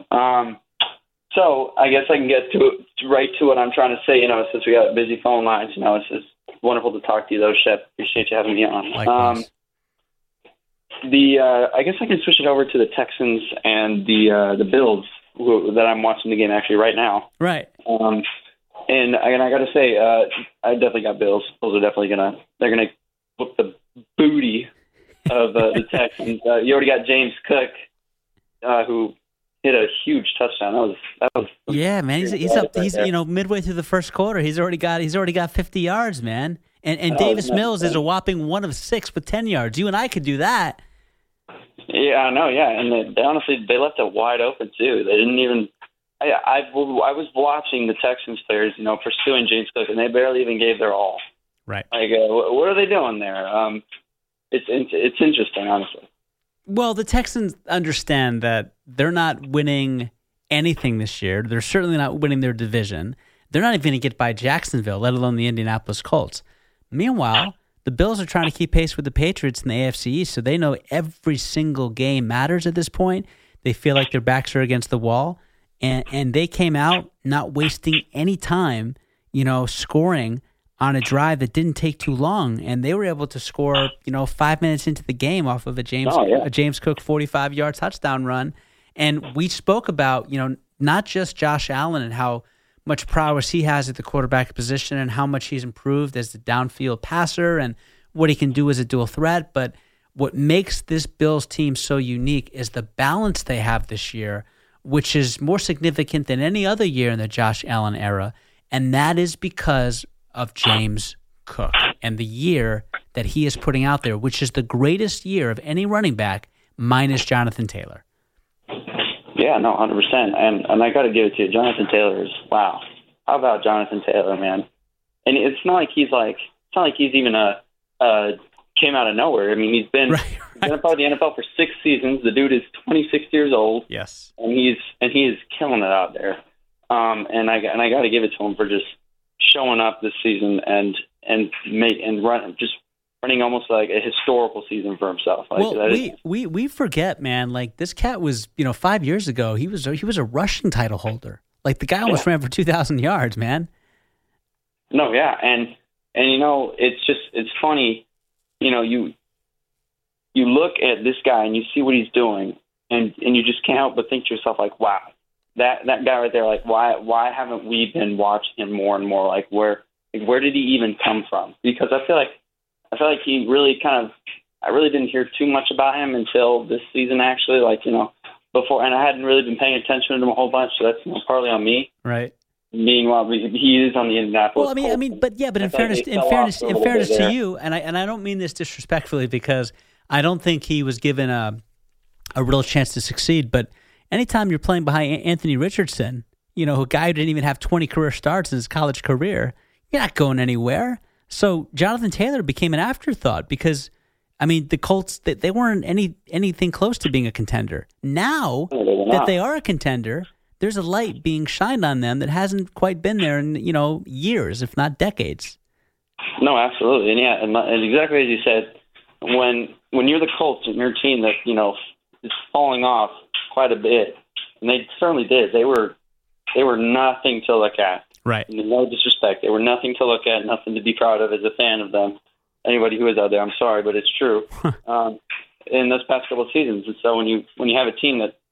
So I guess I can get right to what I'm trying to say. Since we got busy phone lines, it's wonderful to talk to you, though, Shep. Appreciate you having me on. Likewise. I guess I can switch it over to the Texans and the Bills that I'm watching the game actually right now. Right. And I got to say, I definitely got Bills. Bills are definitely gonna whoop the booty of the Texans. You already got James Cook, who hit a huge touchdown. That was yeah, man. He's up. He's midway through the first quarter. He's already got 50 yards, man. And Davis Mills is a whopping 1 of 6 with 10 yards. You and I could do that. Yeah, I know. Yeah, and they honestly left it wide open too. They didn't even. I was watching the Texans players, pursuing James Cook, and they barely even gave their all. Right. Like, what are they doing there? It's interesting, honestly. Well, the Texans understand that they're not winning anything this year. They're certainly not winning their division. They're not even going to get by Jacksonville, let alone the Indianapolis Colts. Meanwhile, the Bills are trying to keep pace with the Patriots in the AFC East, so they know every single game matters at this point. They feel like their backs are against the wall, and they came out not wasting any time, scoring on a drive that didn't take too long, and they were able to score, 5 minutes into the game off of a James Cook 45-yard touchdown run. And we spoke about, not just Josh Allen and how much prowess he has at the quarterback position and how much he's improved as the downfield passer and what he can do as a dual threat, but what makes this Bills team so unique is the balance they have this year, which is more significant than any other year in the Josh Allen era, and that is because of James Cook and the year that he is putting out there, which is the greatest year of any running back minus Jonathan Taylor. Yeah, no, 100%. And I got to give it to you. Jonathan Taylor is, wow. How about Jonathan Taylor, man? And it's not like he's even came out of nowhere. I mean, he's been been a part of the NFL for 6 seasons. The dude is 26 years old. Yes. And he is killing it out there. And I got to give it to him for just showing up this season and running almost like a historical season for himself. We forget, man. Like, this cat was, 5 years ago, he was a rushing title holder. Like, the guy almost ran for 2,000 yards, man. No, yeah, and it's funny. You look at this guy and you see what he's doing, and you just can't help but think to yourself, like, wow, that guy right there, like, why haven't we been watching him more and more? Like, where did he even come from? Because I feel like he really I really didn't hear too much about him until this season, actually, before, and I hadn't really been paying attention to him a whole bunch, so that's partly on me. Right. Meanwhile, he is on the Indianapolis. Well, I mean, but in fairness to you, and I don't mean this disrespectfully, because I don't think he was given a real chance to succeed. But anytime you're playing behind Anthony Richardson, a guy who didn't even have 20 career starts in his college career, you're not going anywhere. So Jonathan Taylor became an afterthought because, I mean, the Colts, they weren't anything close to being a contender. Now that they are a contender, there's a light being shined on them that hasn't quite been there in, years, if not decades. No, absolutely. And yeah, and exactly as you said, when you're the Colts and your team that, is falling off quite a bit, and they certainly did. They were nothing to look at. Right. No disrespect. They were nothing to look at, nothing to be proud of as a fan of them. Anybody who is out there, I'm sorry, but it's true. In those past couple of seasons. And so when you have a team that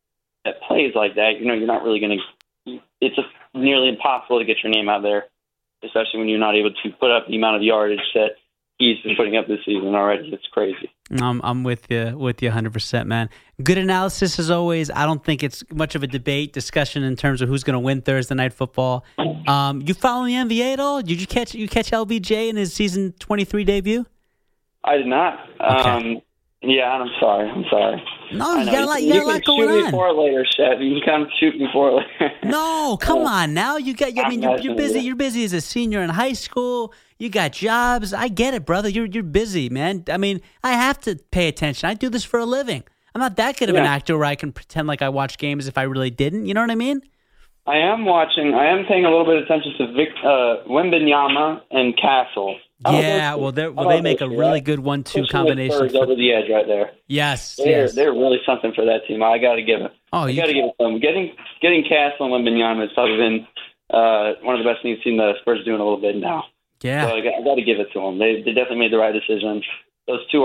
that plays like that, you're not really going to. It's nearly impossible to get your name out there, especially when you're not able to put up the amount of yardage that he's been putting up this season already. It's crazy. I'm with you 100%, man. Good analysis as always. I don't think it's much of a discussion in terms of who's going to win Thursday Night Football. You follow the NBA at all? Did you catch LBJ in his season 23 debut? I did not. Okay. Yeah, I'm sorry. No, you got a lot going on. You can shoot me for it later, Chef. You can come shoot me for it later. No, come on now. You're busy. You're busy as a senior in high school. You got jobs. I get it, brother. You're busy, man. I mean, I have to pay attention. I do this for a living. I'm not that good of an actor where I can pretend like I watch games if I really didn't. You know what I mean? I am paying a little bit of attention to Wembanyama and Castle. Yeah, they make a really good 1-2 combination. Over the edge right there. Yes, they're really something for that team. I got to give it. I got to give it to them. Getting Castle and Wembanyama has probably been one of the best things I've seen the Spurs doing a little bit now. Yeah, so I got to give it to them. They definitely made the right decision. Those two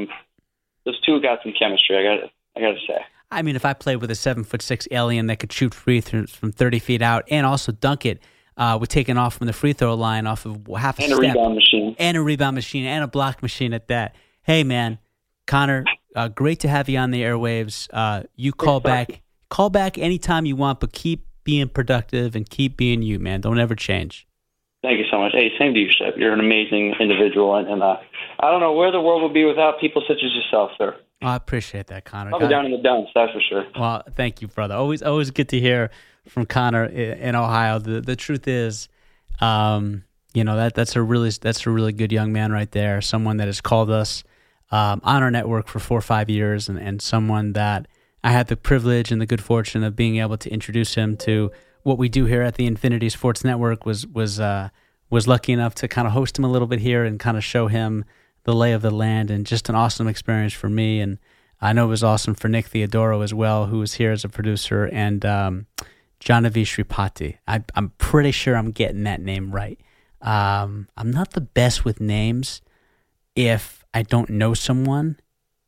got some chemistry. I got to say. I mean, if I played with a 7'6" alien that could shoot free throws from 30 feet out and also dunk it, with taking off from the free throw line off of half a step. And a rebound machine. And a block machine at that. Hey, man, Connor, great to have you on the airwaves. You call back anytime you want, but keep being productive and keep being you, man. Don't ever change. Thank you so much. Hey, same to you, Shep. You're an amazing individual, and I don't know where the world would be without people such as yourself, sir. I appreciate that, Connor. I'll be down in the dumps, that's for sure. Well, thank you, brother. Always good to hear from Connor in Ohio. The truth is, that's a really good young man right there. Someone that has called us on our network for 4 or 5 years, and someone that I had the privilege and the good fortune of being able to introduce him to what we do here at the Infinity Sports Network. Was lucky enough to kind of host him a little bit here and kind of show him the lay of the land, and just an awesome experience for me. And I know it was awesome for Nick Theodoro as well, who was here as a producer, and Janavi Shripati. I'm pretty sure I'm getting that name right. I'm not the best with names. If I don't know someone,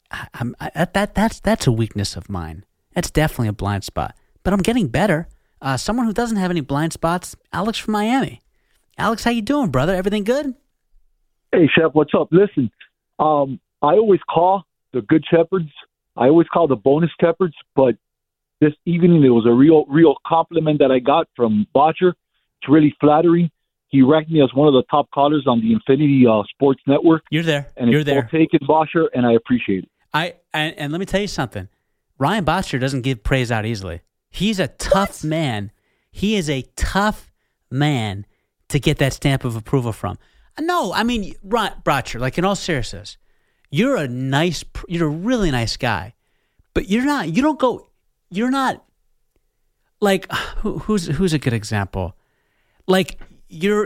that's a weakness of mine. That's definitely a blind spot. But I'm getting better. Someone who doesn't have any blind spots, Alex from Miami. Alex, how you doing, brother? Everything good? Hey, Chef, what's up? Listen, I always call the Good Shepherds. I always call the bonus Shepherds, but this evening there was a real compliment that I got from Botcher. It's really flattering. He ranked me as one of the top callers on the Infinity Sports Network. You're there. And You're it's there. well taken, Botcher, and I appreciate it. And let me tell you something. Ryan Botcher doesn't give praise out easily. He's a tough man. He is a tough man to get that stamp of approval from. No, I mean, Botcher, like in all seriousness, you're a really nice guy, but you're not like, who's a good example? Like you're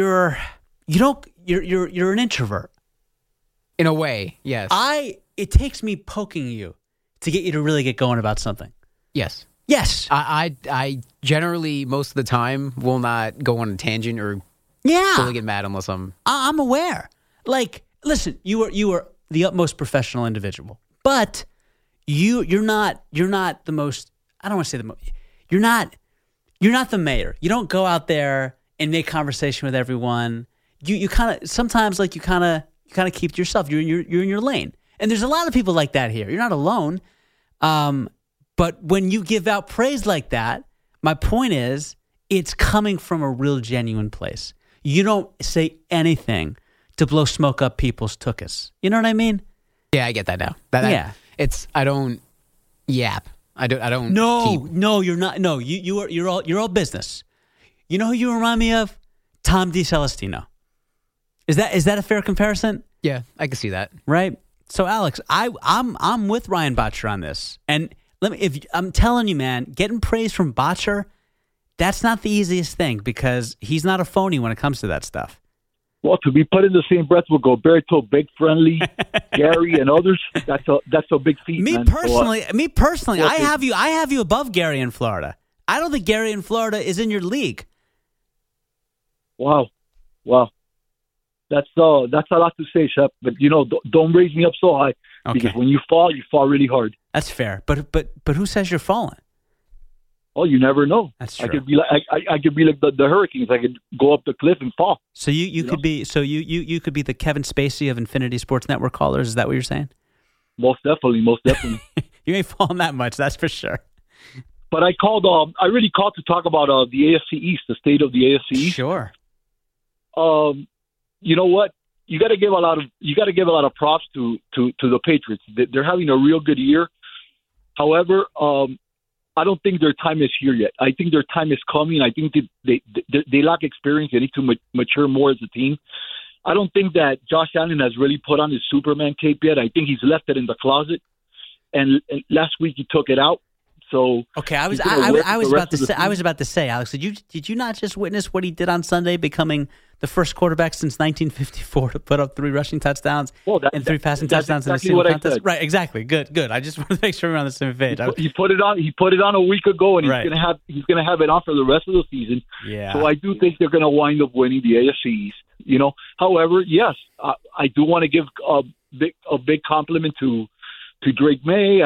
an introvert. In a way, yes. It takes me poking you to get you to really get going about something. Yes. Yes. I generally, most of the time, will not go on a tangent or fully get mad unless I'm aware. Like, listen, you are the utmost professional individual, but you're not the most. I don't want to say the most. You're not the mayor. You don't go out there and make conversation with everyone. You kind of sometimes like you kind of keep to yourself. You're in your lane, and there's a lot of people like that here. You're not alone. But when you give out praise like that, my point is, it's coming from a real genuine place. You don't say anything to blow smoke up people's tuchus. You know what I mean? Yeah, I get that now. I don't yap. I don't. No, you're not. No, you're all business. You know who you remind me of? Tom DiCelestino. Is that a fair comparison? Yeah, I can see that. Right. So Alex, I'm with Ryan Botcher on this, and I'm telling you, man, getting praise from Botcher, that's not the easiest thing because he's not a phony when it comes to that stuff. Well, to be put in the same breath with Gilberto, Big Friendly, Gary, and others, that's a big feat. Me man. Personally, I have you above Gary in Florida. I don't think Gary in Florida is in your league. Wow. That's a lot to say, Shep. But don't raise me up so high because when you fall really hard. That's fair. But who says you're falling? Oh, you never know. That's true. I could be like I could be like the Hurricanes. I could go up the cliff and fall. So you could be you could be the Kevin Spacey of Infinity Sports Network callers. Is that what you're saying? Most definitely. You ain't falling that much, that's for sure. But I called. I really called to talk about the AFC East, the state of the AFC East. Sure. You know what? You got to give a lot of props to the Patriots. They're having a real good year. However, I don't think their time is here yet. I think their time is coming. I think they lack experience. They need to mature more as a team. I don't think that Josh Allen has really put on his Superman cape yet. I think he's left it in the closet. And last week he took it out. So okay, I was about to say, Alex, did you not just witness what he did on Sunday, becoming the first quarterback since 1954 to put up 3 rushing touchdowns and 3 passing touchdowns in a single contest? Right, exactly. Good. I just want to make sure we're on the same page. He put it on a week ago, and he's gonna have it on for the rest of the season. Yeah. So I do think they're gonna wind up winning the AFC East. You know, however, yes, I do want to give a big compliment to Drake May.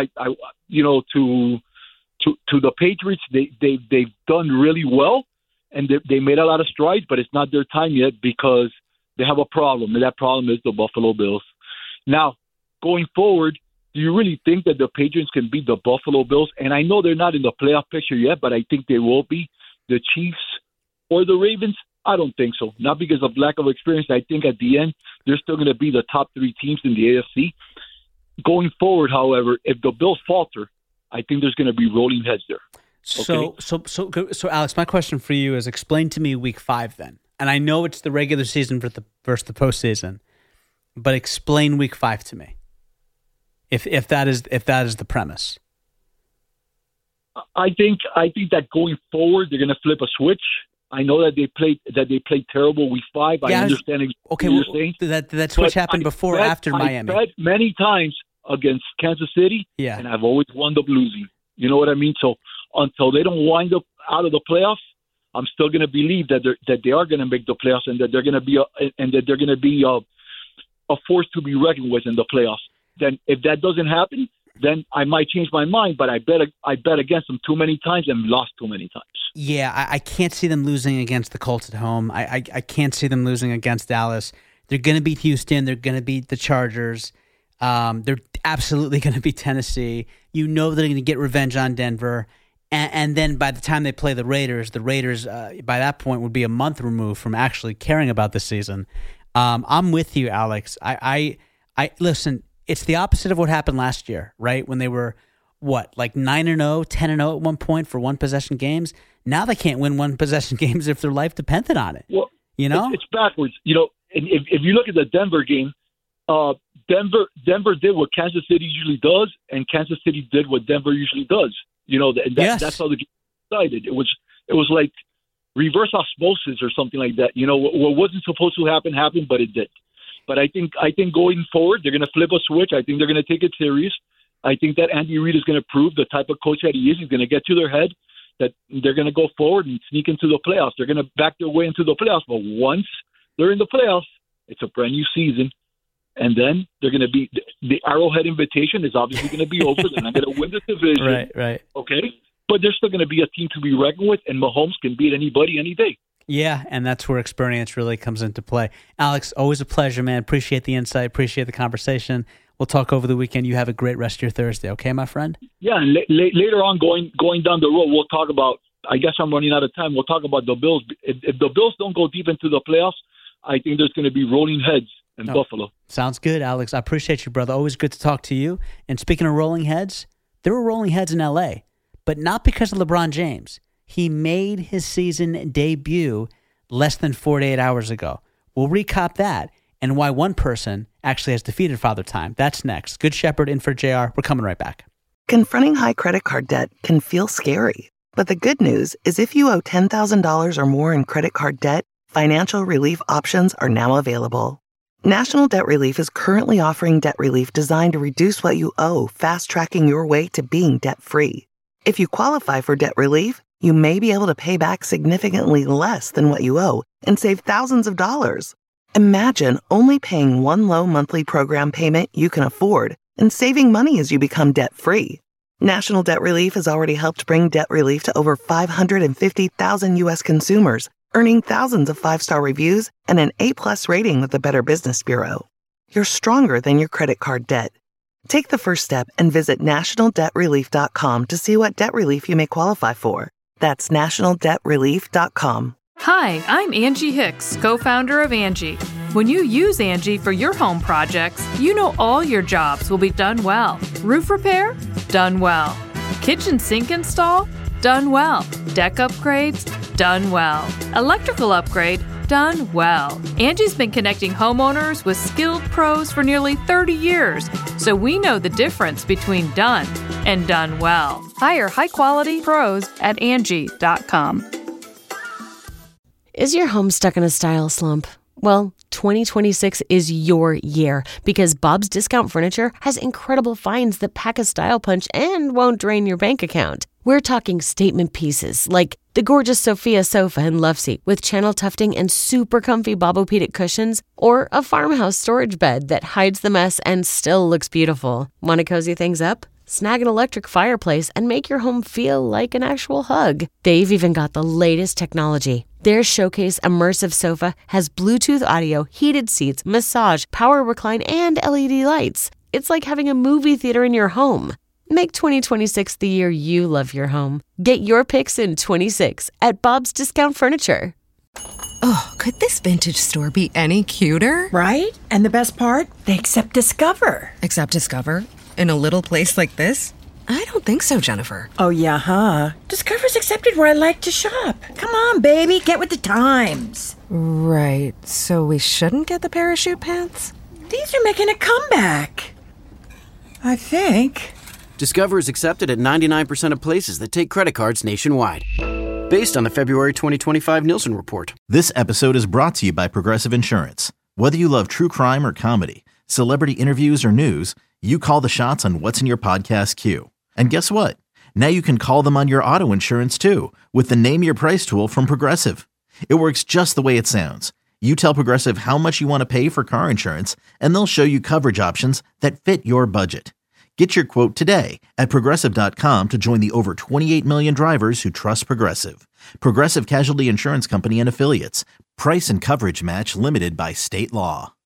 To the Patriots, they've done really well, and they made a lot of strides, but it's not their time yet because they have a problem, and that problem is the Buffalo Bills. Now, going forward, do you really think that the Patriots can beat the Buffalo Bills? And I know they're not in the playoff picture yet, but I think they will be. The Chiefs or the Ravens? I don't think so. Not because of lack of experience. I think at the end, they're still going to be the top 3 teams in the AFC. Going forward, however, if the Bills falter, I think there's going to be rolling heads there. Okay? So, Alex, my question for you is: explain to me Week 5 then. And I know it's the regular season versus the postseason, but explain Week 5 to me. If that is the premise. I think that going forward they're going to flip a switch. I know that they played terrible Week 5. Yeah, I understand. What you're saying. Did that switch happen before or after Miami? I bet many times against Kansas City, and I've always wound up losing. You know what I mean? So until they don't wind up out of the playoffs, I'm still going to believe that they are going to make the playoffs and that they're going to be a force to be reckoned with in the playoffs. Then if that doesn't happen, then I might change my mind. But I bet against them too many times and lost too many times. Yeah, I can't see them losing against the Colts at home. I can't see them losing against Dallas. They're going to beat Houston. They're going to beat the Chargers. They're absolutely going to beat Tennessee. You know they're going to get revenge on Denver. And then by the time they play the Raiders by that point would be a month removed from actually caring about the season. I'm with you, Alex. I listen, it's the opposite of what happened last year, right? When they were, 9-0, 10-0 at one point for one-possession games. Now they can't win one-possession games if their life depended on it. Well, you know? It's backwards. You know, if you look at the Denver game, Denver did what Kansas City usually does, and Kansas City did what Denver usually does. You know, that's how the game decided. It was like reverse osmosis or something like that. You know, what wasn't supposed to happen happened, but it did. But I think going forward, they're going to flip a switch. I think they're going to take it serious. I think that Andy Reid is going to prove the type of coach that he is. He's going to get to their head that they're going to go forward and sneak into the playoffs. They're going to back their way into the playoffs. But once they're in the playoffs, it's a brand new season. And then they're going to be the Arrowhead Invitation is obviously going to be over. They're not going to win the division. Right. Okay. But they're still going to be a team to be reckoned with, and Mahomes can beat anybody any day. Yeah, and that's where experience really comes into play. Alex, always a pleasure, man. Appreciate the insight. Appreciate the conversation. We'll talk over the weekend. You have a great rest of your Thursday, okay, my friend? Yeah, and later on, going down the road, we'll talk about, I guess I'm running out of time, we'll talk about the Bills. If the Bills don't go deep into the playoffs, I think there's going to be rolling heads in Buffalo. Sounds good, Alex. I appreciate you, brother. Always good to talk to you. And speaking of rolling heads, there were rolling heads in L.A., but not because of LeBron James. He made his season debut less than 48 hours ago. We'll recap that and why one person actually has defeated Father Time. That's next. Good Shepherd in for JR. We're coming right back. Confronting high credit card debt can feel scary, but the good news is if you owe $10,000 or more in credit card debt, financial relief options are now available. National Debt Relief is currently offering debt relief designed to reduce what you owe, fast-tracking your way to being debt-free. If you qualify for debt relief, you may be able to pay back significantly less than what you owe and save thousands of dollars. Imagine only paying one low monthly program payment you can afford and saving money as you become debt-free. National Debt Relief has already helped bring debt relief to over 550,000 U.S. consumers, earning thousands of 5-star reviews and an A+ rating with the Better Business Bureau. You're stronger than your credit card debt. Take the first step and visit nationaldebtrelief.com to see what debt relief you may qualify for. That's nationaldebtrelief.com. Hi, I'm Angie Hicks, co-founder of Angie. When you use Angie for your home projects, you know all your jobs will be done well. Roof repair? Done well. Kitchen sink install? Done well. Deck upgrades? Done well. Electrical upgrade? Done well. Angie's been connecting homeowners with skilled pros for nearly 30 years, so we know the difference between done and done well. Hire high-quality pros at Angie.com. Is your home stuck in a style slump? Well, 2026 is your year because Bob's Discount Furniture has incredible finds that pack a style punch and won't drain your bank account. We're talking statement pieces like the gorgeous Sophia sofa and love seat with channel tufting and super comfy Bobopedic cushions, or a farmhouse storage bed that hides the mess and still looks beautiful. Want to cozy things up? Snag an electric fireplace and make your home feel like an actual hug. They've even got the latest technology. Their Showcase Immersive Sofa has Bluetooth audio, heated seats, massage, power recline, and LED lights. It's like having a movie theater in your home. Make 2026 the year you love your home. Get your picks in 26 at Bob's Discount Furniture. Oh, could this vintage store be any cuter? Right? And the best part? They accept Discover. Accept Discover? In a little place like this? I don't think so, Jennifer. Oh, yeah, huh? Discover's accepted where I like to shop. Come on, baby, get with the times. Right, so we shouldn't get the parachute pants? These are making a comeback. I think. Discover is accepted at 99% of places that take credit cards nationwide. Based on the February 2025 Nielsen report. This episode is brought to you by Progressive Insurance. Whether you love true crime or comedy, celebrity interviews or news, you call the shots on what's in your podcast queue. And guess what? Now you can call them on your auto insurance too with the Name Your Price tool from Progressive. It works just the way it sounds. You tell Progressive how much you want to pay for car insurance, and they'll show you coverage options that fit your budget. Get your quote today at Progressive.com to join the over 28 million drivers who trust Progressive. Progressive Casualty Insurance Company and Affiliates. Price and coverage match limited by state law.